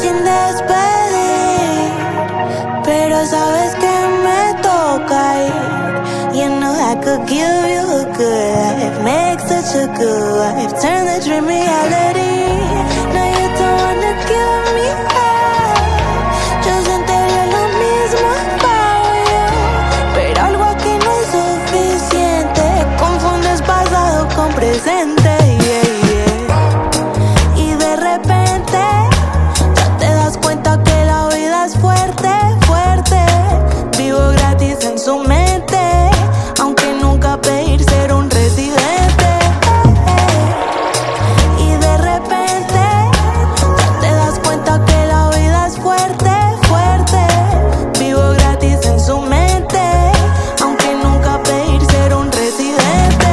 sin despedir, pero sabes que me toca ir. You know I could give you a good life, make such a good wife, turn the dream reality. Now you don't wanna give me up, yo sentiría lo mismo about you, pero algo aquí no es suficiente, confundes pasado con presente. Y de repente ya te das cuenta que la vida es fuerte, fuerte. Vivo gratis en su mente, aunque nunca pedir ser un residente. Y de repente ya te das cuenta que la vida es fuerte, fuerte. Vivo gratis en su mente, aunque nunca pedir ser un residente.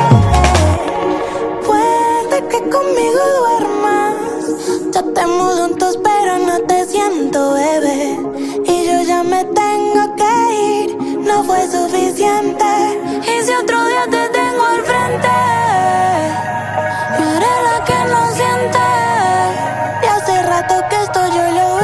Puede que conmigo duermas, ya estemos juntos pero no te siento, bebé. Y yo ya me tengo que ir, no fue suficiente. Y si otro día te tengo al frente, no eres la que no siente. Y hace rato que esto yo lo